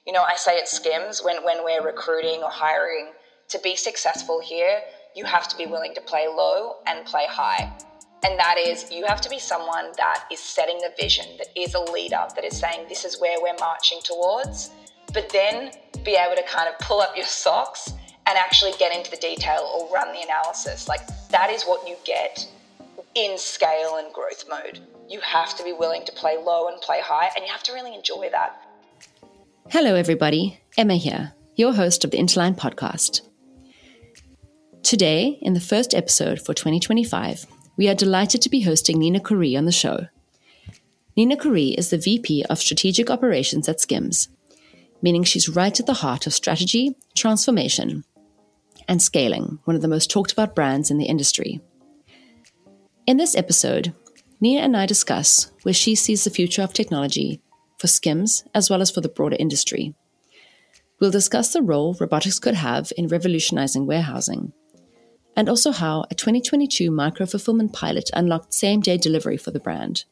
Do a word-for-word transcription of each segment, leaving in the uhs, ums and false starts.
You know, I say at Skims, when, when we're recruiting or hiring, to be successful here, you have to be willing to play low and play high. And that is, you have to be someone that is setting the vision, that is a leader, that is saying this is where we're marching towards, but then be able to kind of pull up your socks and actually get into the detail or run the analysis. Like, that is what you get in scale and growth mode. You have to be willing to play low and play high, and you have to really enjoy that. Hello, everybody. Emma here, your host of the Interline podcast. Today, in the first episode for twenty twenty-five, we are delighted to be hosting Nina Khoury on the show. Nina Khoury is the V P of Strategic Operations at Skims, meaning she's right at the heart of strategy, transformation, and scaling, one of the most talked about brands in the industry. In this episode, Nina and I discuss where she sees the future of technology for Skims as well as for the broader industry. We'll discuss the role robotics could have in revolutionizing warehousing, and also how a twenty twenty-two micro-fulfillment pilot unlocked same-day delivery for the brand.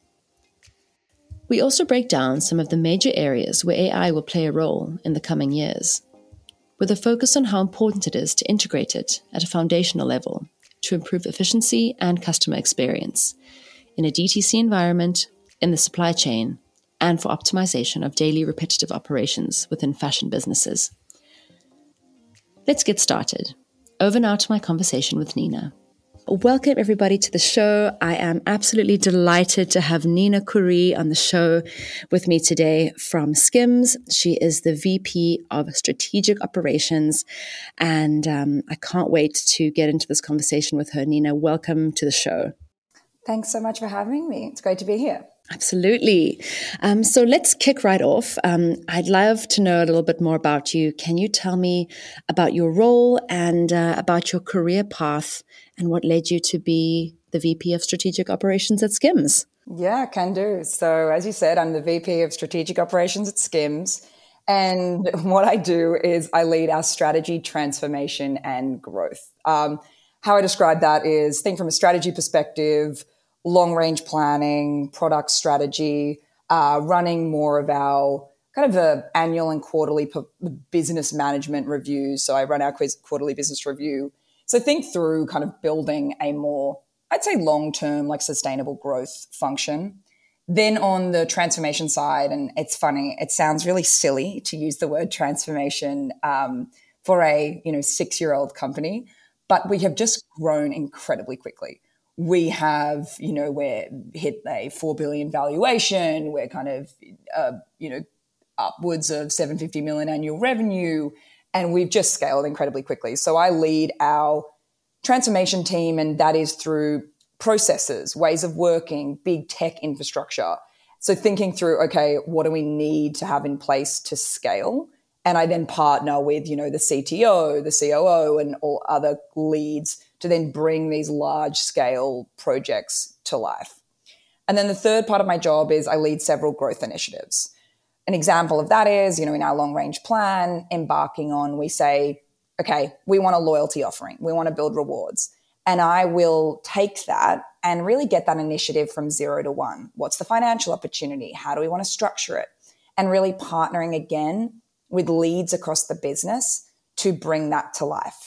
We also break down some of the major areas where A I will play a role in the coming years, with a focus on how important it is to integrate it at a foundational level to improve efficiency and customer experience in a D T C environment, in the supply chain, and for optimization of daily repetitive operations within fashion businesses. Let's get started. Over now to my conversation with Nina. Welcome, everybody, to the show. I am absolutely delighted to have Nina Khoury on the show with me today from Skims. She is the V P of Strategic Operations, and um, I can't wait to get into this conversation with her. Nina, welcome to the show. Thanks so much for having me. It's great to be here. Absolutely. Um, so let's kick right off. Um, I'd love to know a little bit more about you. Can you tell me about your role and uh, about your career path and what led you to be the V P of Strategic Operations at Skims? Yeah, can do. So as you said, I'm the V P of Strategic Operations at Skims. And what I do is I lead our strategy, transformation, and growth. Um, how I describe that is think from a strategy perspective, long-range planning, product strategy, uh, running more of our kind of a annual and quarterly p- business management reviews. So I run our quiz- quarterly business review. So think through kind of building a more, I'd say long-term, like sustainable growth function. Then on the transformation side, and it's funny, it sounds really silly to use the word transformation um, for a, you know, six-year-old company, but we have just grown incredibly quickly. We have, you know, we're hit a four billion valuation. We're kind of, uh, you know, upwards of seven hundred fifty million annual revenue, and we've just scaled incredibly quickly. So I lead our transformation team, and that is through processes, ways of working, big tech infrastructure. So thinking through, okay, what do we need to have in place to scale? And I then partner with, you know, the C T O, the C O O, and all other leads to then bring these large scale projects to life. And then the third part of my job is I lead several growth initiatives. An example of that is, you know, in our long range plan, embarking on, we say, okay, we want a loyalty offering. We want to build rewards. And I will take that and really get that initiative from zero to one. What's the financial opportunity? How do we want to structure it? And really partnering again with leads across the business to bring that to life.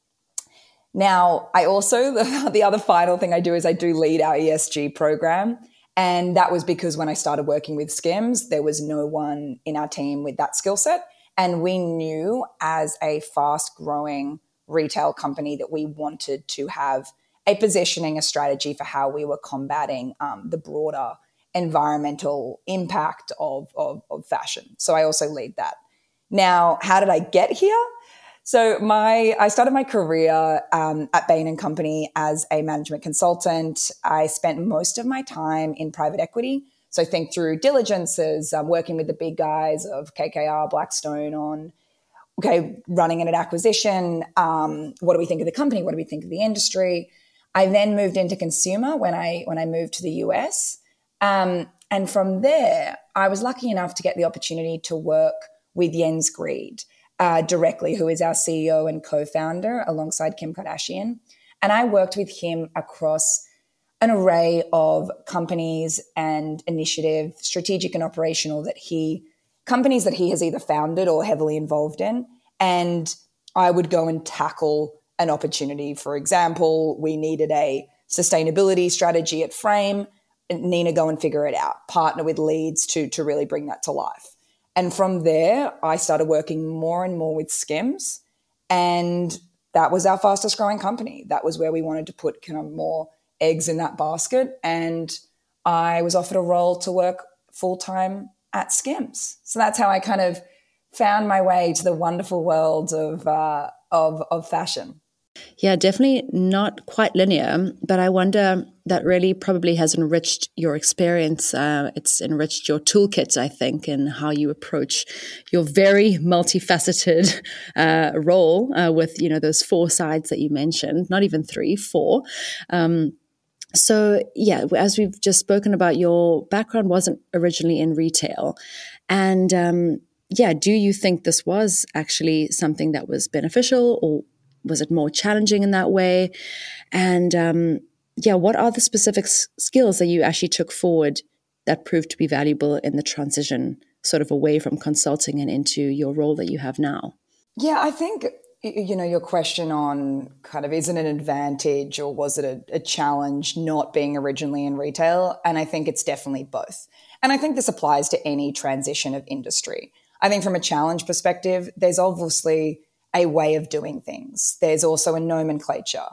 Now, I also, the, the other final thing I do is I do lead our E S G program. And that was because when I started working with Skims, there was no one in our team with that skill set. And we knew as a fast growing retail company that we wanted to have a positioning, a strategy for how we were combating um, the broader environmental impact of, of, of fashion. So I also lead that. Now, how did I get here? So my, I started my career um, at Bain and Company as a management consultant. I spent most of my time in private equity. So think through diligences, um, working with the big guys of K K R, Blackstone on, okay, running an acquisition. Um, what do we think of the company? What do we think of the industry? I then moved into consumer when I when I moved to the U S. Um, and from there, I was lucky enough to get the opportunity to work with Jens Greed uh, directly, who is our C E O and co-founder alongside Kim Kardashian. And I worked with him across an array of companies and initiative, strategic and operational, that he companies that he has either founded or heavily involved in. And I would go and tackle an opportunity. For example, we needed a sustainability strategy at Frame. Nina, go and figure it out. Partner with leads to, to really bring that to life. And from there, I started working more and more with Skims. And that was our fastest growing company. That was where we wanted to put kind of more eggs in that basket. And I was offered a role to work full-time at Skims. So that's how I kind of found my way to the wonderful world of uh, of, of fashion. Yeah, definitely not quite linear, but I wonder that really probably has enriched your experience. Uh, it's enriched your toolkit, I think, and how you approach your very multifaceted uh, role uh, with, you know, those four sides that you mentioned, not even three, four. Um, so yeah, as we've just spoken about, your background wasn't originally in retail. And um, yeah, do you think this was actually something that was beneficial, or was it more challenging in that way? And um, yeah, what are the specific s- skills that you actually took forward that proved to be valuable in the transition sort of away from consulting and into your role that you have now? Yeah, I think, you know, your question on kind of, is it an advantage or was it a, a challenge not being originally in retail? And I think it's definitely both. And I think this applies to any transition of industry. I think from a challenge perspective, there's obviously a way of doing things. There's also a nomenclature.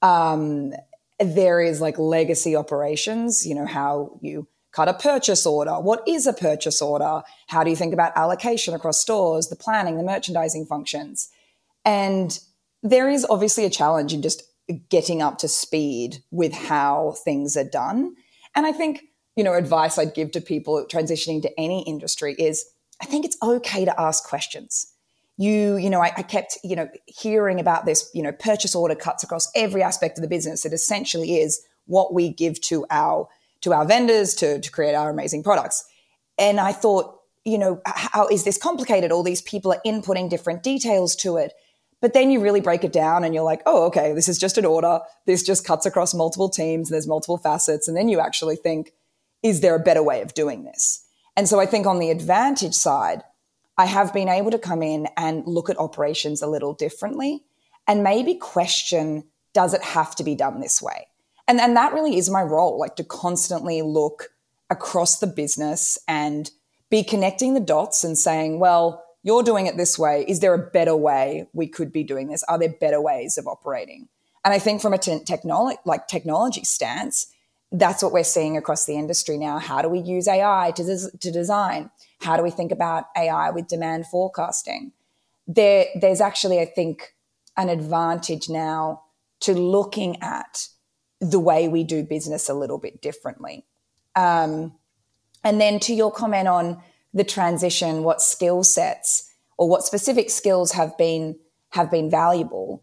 Um, there is like legacy operations, you know, how you cut a purchase order. What is a purchase order? How do you think about allocation across stores, the planning, the merchandising functions? And there is obviously a challenge in just getting up to speed with how things are done. And I think, you know, advice I'd give to people transitioning to any industry is, I think it's okay to ask questions. You, you know, I, I kept, you know, hearing about this, you know, purchase order cuts across every aspect of the business. It essentially is what we give to our to our vendors to, to create our amazing products. And I thought, you know, how is this complicated? All these people are inputting different details to it. But then you really break it down and you're like, oh, okay, this is just an order. This just cuts across multiple teams. And there's multiple facets. And then you actually think, is there a better way of doing this? And so I think on the advantage side, I have been able to come in and look at operations a little differently and maybe question, does it have to be done this way? And, and that really is my role, like to constantly look across the business and be connecting the dots and saying, well, you're doing it this way. Is there a better way we could be doing this? Are there better ways of operating? And I think from a te- technolo- like technology stance, that's what we're seeing across the industry now. How do we use A I to, des- to design? How do we think about A I with demand forecasting? There, there's actually, I think, an advantage now to looking at the way we do business a little bit differently. Um, and then to your comment on the transition, what skill sets or what specific skills have been have been valuable?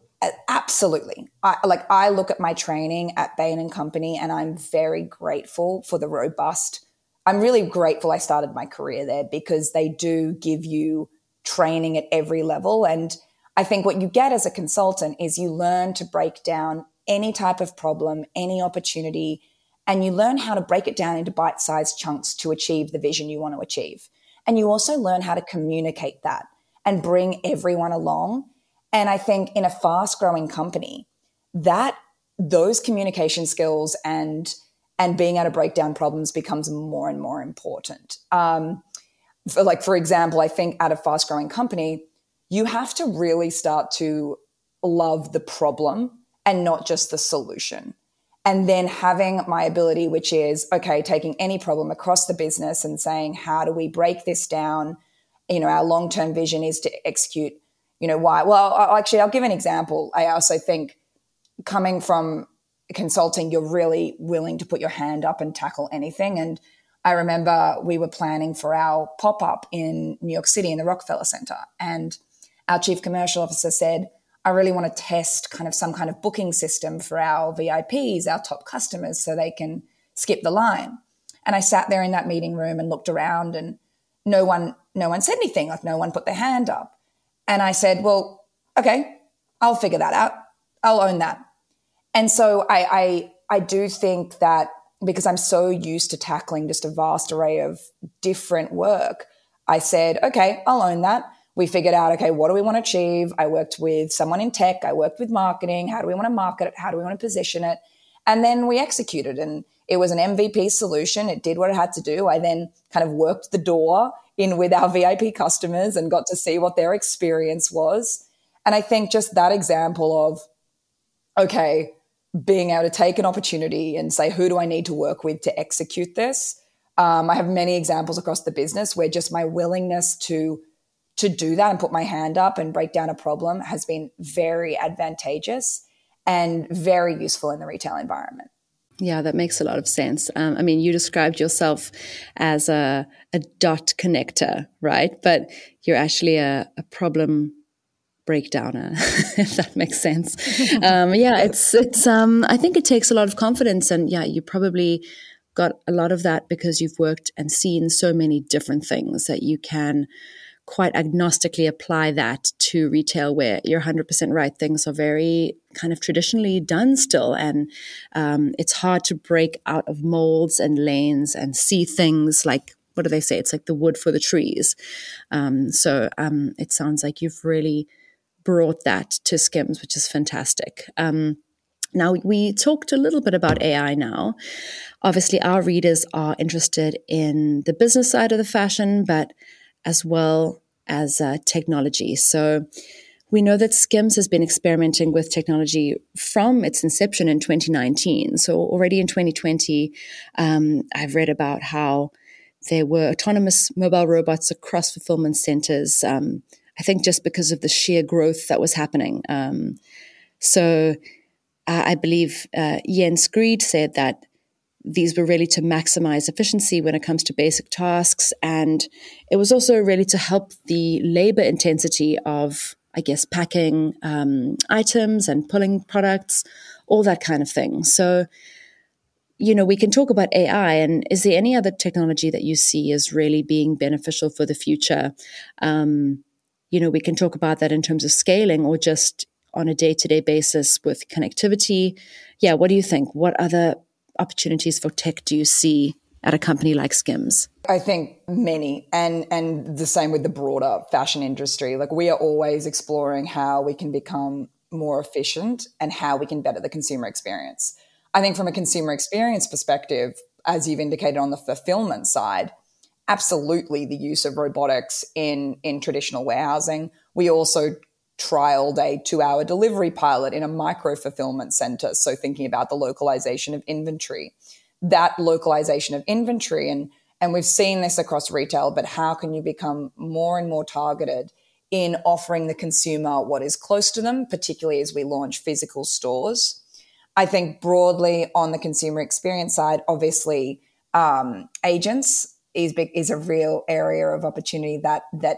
Absolutely. I, like I look at my training at Bain and Company, and I'm very grateful for the robust. I'm really grateful I started my career there because they do give you training at every level. And I think what you get as a consultant is you learn to break down any type of problem, any opportunity, and you learn how to break it down into bite-sized chunks to achieve the vision you want to achieve. And you also learn how to communicate that and bring everyone along. And I think in a fast-growing company, that those communication skills and and being able to break down problems becomes more and more important. Um, for like, for example, I think at a fast-growing company, you have to really start to love the problem and not just the solution. And then having my ability, which is, okay, taking any problem across the business and saying, how do we break this down? You know, our long-term vision is to execute, you know, why? Well, actually, I'll give an example. I also think coming from consulting, you're really willing to put your hand up and tackle anything. And I remember we were planning for our pop-up in New York City in the Rockefeller Center. And our chief commercial officer said, I really want to test kind of some kind of booking system for our V I Ps, our top customers, so they can skip the line. And I sat there in that meeting room and looked around, and no one, no one said anything, like no one put their hand up. And I said, well, okay, I'll figure that out. I'll own that. And so I, I, I do think that because I'm so used to tackling just a vast array of different work, I said, okay, I'll own that. We figured out, okay, what do we want to achieve? I worked with someone in tech. I worked with marketing. How do we want to market it? How do we want to position it? And then we executed, and it was an M V P solution. It did what it had to do. I then kind of worked the door in with our V I P customers and got to see what their experience was. And I think just that example of, okay, being able to take an opportunity and say, who do I need to work with to execute this? Um, I have many examples across the business where just my willingness to to do that and put my hand up and break down a problem has been very advantageous and very useful in the retail environment. Yeah, that makes a lot of sense. Um, I mean, you described yourself as a, a dot connector, right? But you're actually a, a problem breakdowner, if that makes sense. Um, yeah, it's it's. Um, I think it takes a lot of confidence, and yeah, you probably got a lot of that because you've worked and seen so many different things that you can quite agnostically apply that to retail, where you're one hundred percent right. Things are very kind of traditionally done still, and um, it's hard to break out of molds and lanes and see things like, what do they say? It's like the wood for the trees. Um, so um, it sounds like you've really brought that to Skims, which is fantastic. Um, now, we talked a little bit about A I now. Obviously, our readers are interested in the business side of the fashion, but as well as uh, technology. So we know that Skims has been experimenting with technology from its inception in twenty nineteen. So already in twenty twenty, um, I've read about how there were autonomous mobile robots across fulfillment centers, um, I think just because of the sheer growth that was happening. Um, so uh, I believe uh, Jens Greed said that these were really to maximize efficiency when it comes to basic tasks. And it was also really to help the labor intensity of, I guess, packing um, items and pulling products, all that kind of thing. So, you know, we can talk about A I, and is there any other technology that you see as really being beneficial for the future? Um, you know, we can talk about that in terms of scaling or just on a day-to-day basis with connectivity. Yeah, what do you think? What other opportunities for tech do you see at a company like Skims? I think many, and and the same with the broader fashion industry. Like, we are always exploring how we can become more efficient and how we can better the consumer experience. I think from a consumer experience perspective, as you've indicated on the fulfillment side, absolutely the use of robotics in, in traditional warehousing. We also trialed a two-hour delivery pilot in a micro-fulfillment center, so thinking about the localization of inventory. That localization of inventory, and, and we've seen this across retail, but how can you become more and more targeted in offering the consumer what is close to them, particularly as we launch physical stores? I think broadly on the consumer experience side, obviously um, agents is big, is a real area of opportunity that that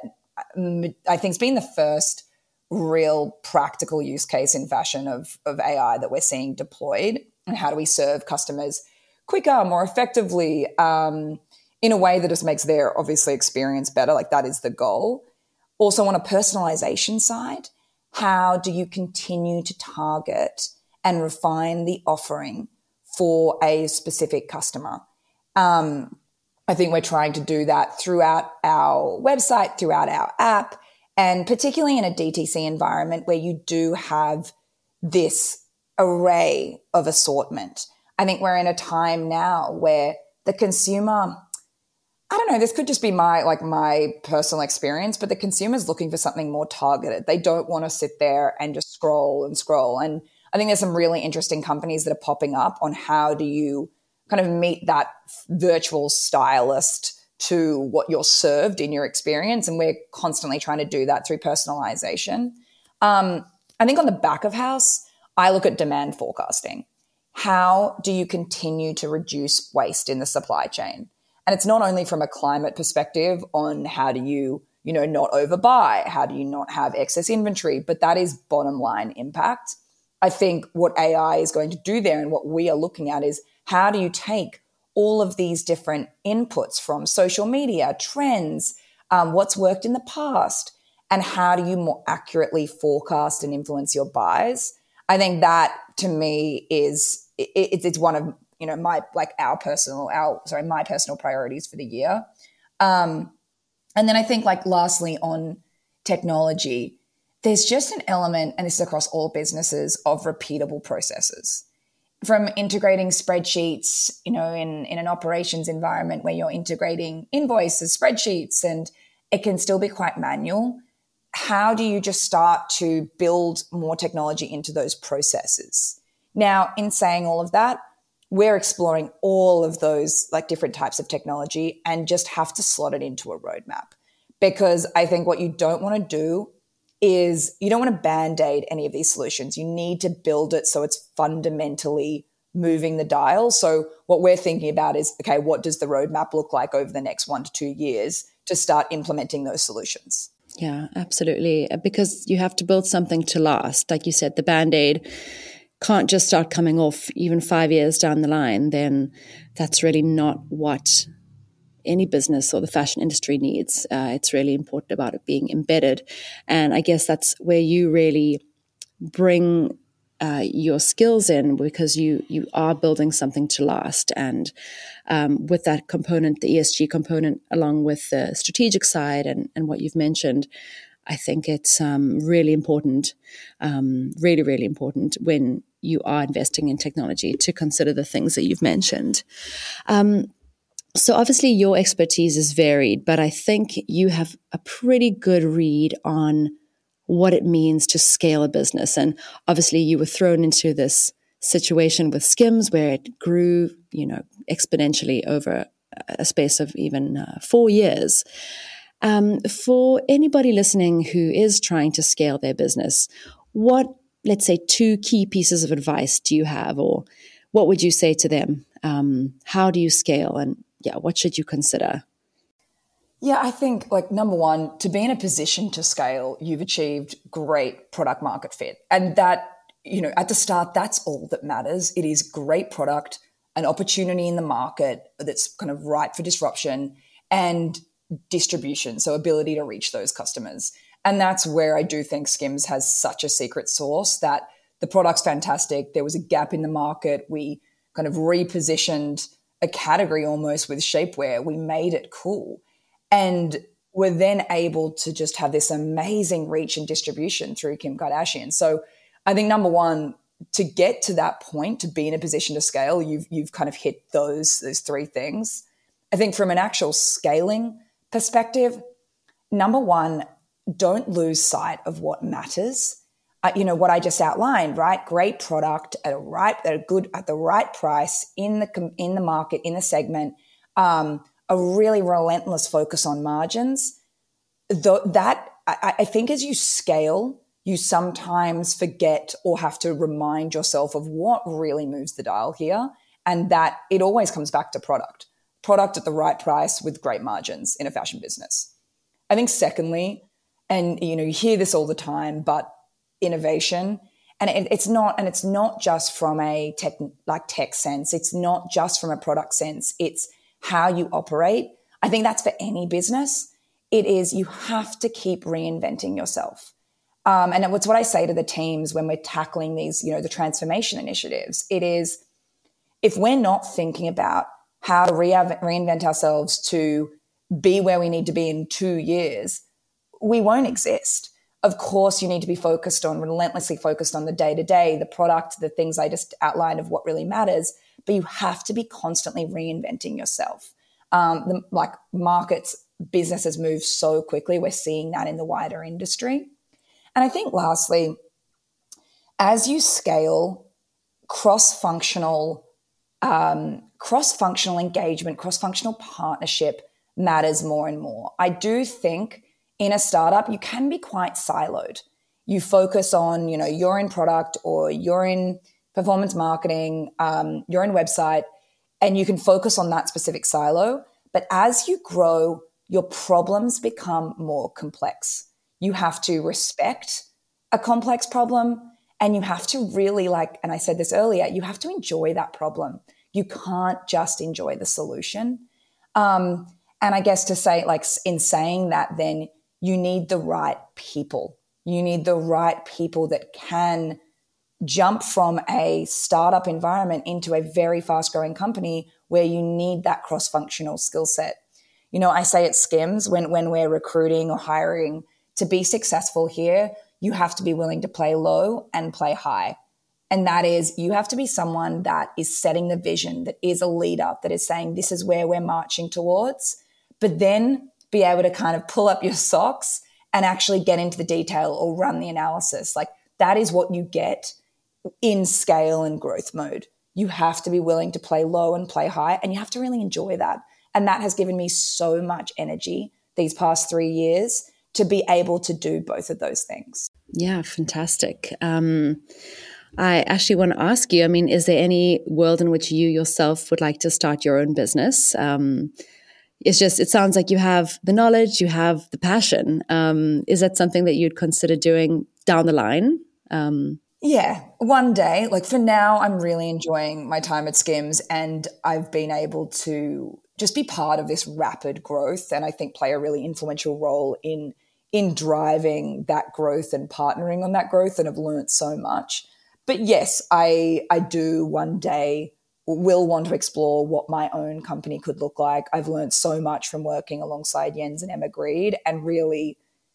I think has been the first real practical use case in fashion of, of A I that we're seeing deployed, and how do we serve customers quicker, more effectively, um, in a way that just makes their obviously experience better. Like, that is the goal. Also on a personalization side, how do you continue to target and refine the offering for a specific customer? Um, I think we're trying to do that throughout our website, throughout our app, and particularly in a D T C environment where you do have this array of assortment. I think we're in a time now where the consumer, I don't know, this could just be my like my personal experience, but the consumer's looking for something more targeted. They don't want to sit there and just scroll and scroll. And I think there's some really interesting companies that are popping up on how do you kind of meet that virtual stylist to what you're served in your experience. And we're constantly trying to do that through personalization. Um, I think on the back of house, I look at demand forecasting. How do you continue to reduce waste in the supply chain? And it's not only from a climate perspective on how do you, you know, not overbuy, how do you not have excess inventory, but that is bottom line impact. I think what A I is going to do there and what we are looking at is how do you take all of these different inputs from social media, trends, um, what's worked in the past, and how do you more accurately forecast and influence your buys? I think that to me is it, it's it's one of you know my like our personal our sorry my personal priorities for the year. Um, And then I think like lastly on technology, there's just an element, and this is across all businesses, of repeatable processes. From integrating spreadsheets, you know, in, in an operations environment where you're integrating invoices, spreadsheets, and it can still be quite manual. How do you just start to build more technology into those processes? Now, in saying all of that, we're exploring all of those like different types of technology and just have to slot it into a roadmap. Because I think what you don't want to do is you don't want to band-aid any of these solutions. You need to build it so it's fundamentally moving the dial. So what we're thinking about is, okay, what does the roadmap look like over the next one to two years to start implementing those solutions? Yeah, absolutely. Because you have to build something to last. Like you said, the Band-Aid can't just start coming off even five years down the line. Then that's really not what any business or the fashion industry needs. Uh, it's really important about it being embedded. And I guess that's where you really bring uh, your skills in, because you you are building something to last. And um, with that component, the E S G component, along with the strategic side and, and what you've mentioned, I think it's um, really important, um, really, really important when you are investing in technology to consider the things that you've mentioned. Um, So obviously your expertise is varied, but I think you have a pretty good read on what it means to scale a business. And obviously you were thrown into this situation with Skims where it grew, you know, exponentially over a space of even uh, four years. Um, for anybody listening who is trying to scale their business, what, let's say, two key pieces of advice do you have, or what would you say to them? Um, how do you scale, and yeah, what should you consider? Yeah, I think like number one, to be in a position to scale, you've achieved great product market fit. And that, you know, at the start, that's all that matters. It is great product, an opportunity in the market that's kind of ripe for disruption, and distribution, so ability to reach those customers. And that's where I do think Skims has such a secret sauce, that the product's fantastic. There was a gap in the market. We kind of repositioned a category almost with shapewear. We made it cool. And we're then able to just have this amazing reach and distribution through Kim Kardashian. So I think number one, to get to that point, to be in a position to scale, you've you've kind of hit those, those three things. I think from an actual scaling perspective, number one, don't lose sight of what matters. Uh, you know, what I just outlined, right? Great product at a right, at a good, at the right price in the in the market, in the segment. Um, a really relentless focus on margins. Th- that I, I think, as you scale, you sometimes forget or have to remind yourself of what really moves the dial here, and that it always comes back to product. Product at the right price with great margins in a fashion business. I think secondly, and you know, you hear this all the time, but innovation, and it, it's not, and it's not just from a tech, like tech sense. It's not just from a product sense. It's how you operate. I think that's for any business. It is, you have to keep reinventing yourself. Um, and it's what I say to the teams when we're tackling these, you know, the transformation initiatives. It is, if we're not thinking about how to re- reinvent ourselves to be where we need to be in two years, we won't exist. Of course, you need to be focused on, relentlessly focused on the day-to-day, the product, the things I just outlined of what really matters, but you have to be constantly reinventing yourself. Um, the, like markets, businesses move so quickly. We're seeing that in the wider industry. And I think lastly, as you scale, cross-functional, um, cross-functional engagement, cross-functional partnership matters more and more. I do think in a startup, you can be quite siloed. You focus on, you know, you're in product or you're in performance marketing, um, you're in website, and you can focus on that specific silo. But as you grow, your problems become more complex. You have to respect a complex problem, and you have to really, like, and I said this earlier, you have to enjoy that problem. You can't just enjoy the solution. Um, and I guess to say, like, in saying that, then you need the right people. You need the right people that can jump from a startup environment into a very fast-growing company where you need that cross-functional skill set. You know, I say at Skims, when, when we're recruiting or hiring, to be successful here, you have to be willing to play low and play high. And that is, you have to be someone that is setting the vision, that is a leader, that is saying, this is where we're marching towards, but then be able to kind of pull up your socks and actually get into the detail or run the analysis. Like, that is what you get in scale and growth mode. You have to be willing to play low and play high, and you have to really enjoy that. And that has given me so much energy these past three years to be able to do both of those things. Yeah, fantastic. Um, I actually want to ask you, I mean, is there any world in which you yourself would like to start your own business? Um, it's just, it sounds like you have the knowledge, you have the passion. Um, is that something that you'd consider doing down the line? Um, Yeah, one day. Like, for now, I'm really enjoying my time at Skims, and I've been able to just be part of this rapid growth, and I think play a really influential role in in driving that growth and partnering on that growth, and have learned so much. But yes, I I do one day will want to explore what my own company could look like. I've learned so much from working alongside Jens and Emma Greed, and really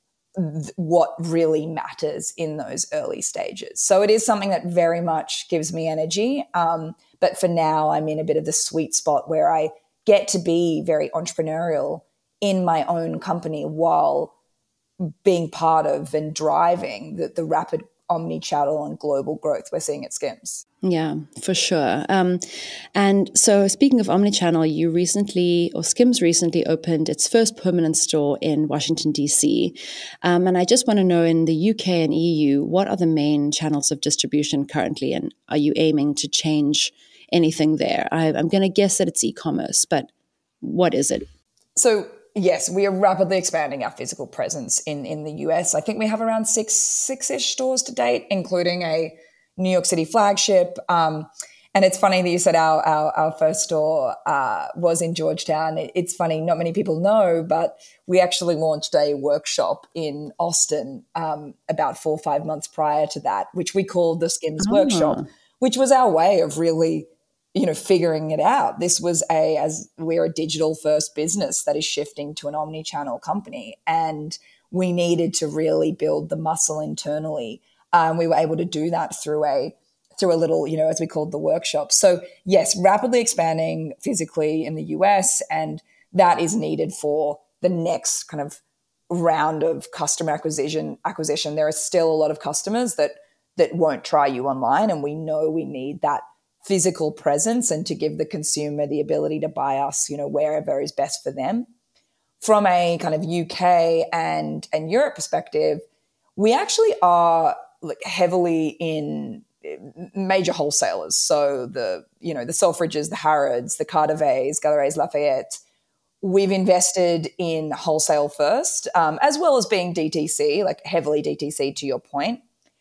what really matters in those early stages. So it is something that very much gives me energy. Um, but for now, I'm in a bit of the sweet spot where I get to be very entrepreneurial in my own company while being part of and driving the, the rapid omni-channel and global growth we're seeing at Skims. Yeah, for sure. Um, and so speaking of omnichannel, you recently, or Skims recently opened its first permanent store in Washington, D C. Um, and I just want to know, in the U K and E U, what are the main channels of distribution currently? And are you aiming to change anything there? I, I'm going to guess that it's e-commerce, but what is it? So yes, we are rapidly expanding our physical presence in, in the U S. I think we have around six, six-ish stores to date, including a New York City flagship. Um, and it's funny that you said our our, our first store uh, was in Georgetown. It, it's funny, not many people know, but we actually launched a workshop in Austin um, about four or five months prior to that, which we called the Skims Oh. Workshop, which was our way of really, you know, figuring it out. This was a, as we're a digital first business that is shifting to an omni-channel company, and we needed to really build the muscle internally. Um, we were able to do that through a through a little, you know, as we called the workshop. So yes, rapidly expanding physically in the U S, and that is needed for the next kind of round of customer acquisition. Acquisition. There are still a lot of customers that that won't try you online, and we know we need that physical presence and to give the consumer the ability to buy us, you know, wherever is best for them. From a kind of U K and and Europe perspective, we actually are like heavily in major wholesalers. So the, you know, the Selfridges, the Harrods, the Cartiers, Galeries Lafayette. We've invested in wholesale first, um, as well as being D T C, like heavily D T C to your point.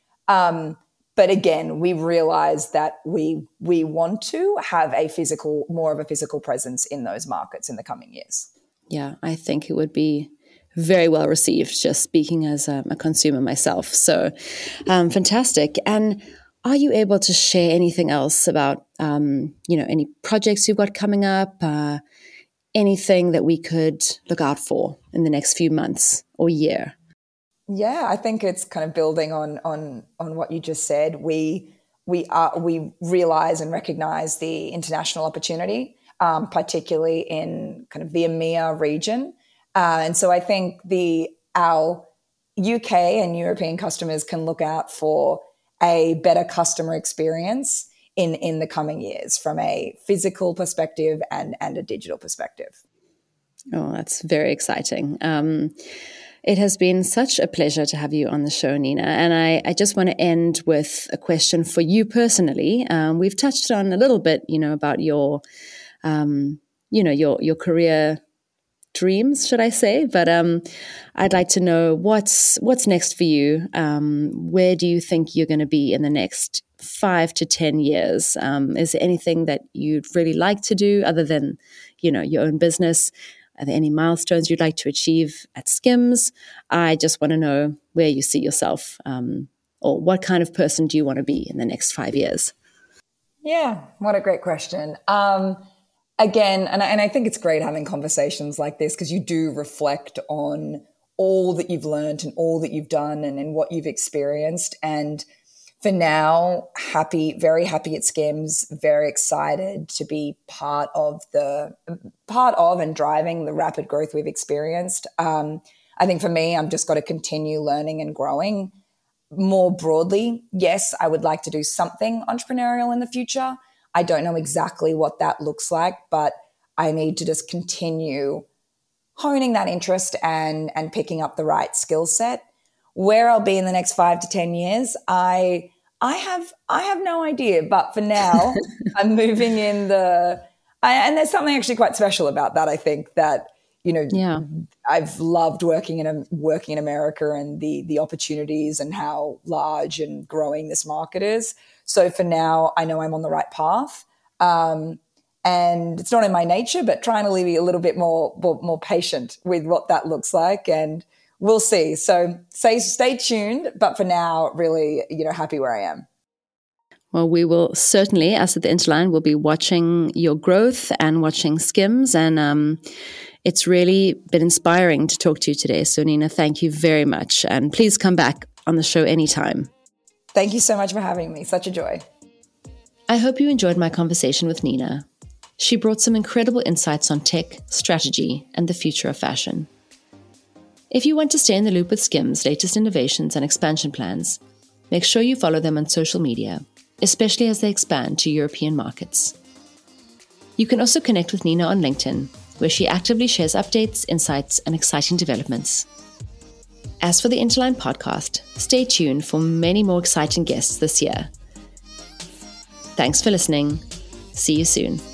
Um, but again, we realized that we we want to have a physical, more of a physical presence in those markets in the coming years. Yeah, I think it would be very well received, just speaking as a, a consumer myself. So um, fantastic. And are you able to share anything else about, um, you know, any projects you've got coming up, uh, anything that we could look out for in the next few months or year? Yeah, I think it's kind of building on on on what you just said. We we are we realize and recognize the international opportunity, um, particularly in kind of the EMEA region. Uh, and so I think the our U K and European customers can look out for a better customer experience in, in the coming years from a physical perspective and, and a digital perspective. Oh, that's very exciting. Um, it has been such a pleasure to have you on the show, Nina. And I, I just want to end with a question for you personally. Um, we've touched on a little bit, you know, about your, um, you know, your your career dreams, should I say? But um, I'd like to know what's what's next for you. Um, where do you think you're going to be in the next five to ten years? Um, is there anything that you'd really like to do other than, you know, your own business? Are there any milestones you'd like to achieve at Skims? I just want to know where you see yourself, um, or what kind of person do you want to be in the next five years? Yeah, what a great question. Um, again, and I, and I think it's great having conversations like this because you do reflect on all that you've learned and all that you've done and, and what you've experienced. And for now, happy, very happy at Skims, very excited to be part of the, part of and driving the rapid growth we've experienced. Um, I think for me, I've just got to continue learning and growing more broadly. Yes, I would like to do something entrepreneurial in the future. I don't know exactly what that looks like, but I need to just continue honing that interest and, and picking up the right skill set. Where I'll be in the next five to ten years, I I have I have no idea. But for now, I'm moving in the I, and there's something actually quite special about that. I think that you know, yeah. I've loved working in a, working in America and the the opportunities and how large and growing this market is. So for now, I know I'm on the right path. Um, And it's not in my nature, but trying to be a little bit more, more, more patient with what that looks like. And we'll see. So stay, stay tuned. But for now, really, you know, happy where I am. Well, we will certainly, as at the Interline, will be watching your growth and watching Skims. And um, it's really been inspiring to talk to you today. So Nina, thank you very much. And please come back on the show anytime. Thank you so much for having me. Such a joy. I hope you enjoyed my conversation with Nina. She brought some incredible insights on tech, strategy, and the future of fashion. If you want to stay in the loop with Skims' latest innovations and expansion plans, make sure you follow them on social media, especially as they expand to European markets. You can also connect with Nina on LinkedIn, where she actively shares updates, insights, and exciting developments. As for the Interline podcast, stay tuned for many more exciting guests this year. Thanks for listening. See you soon.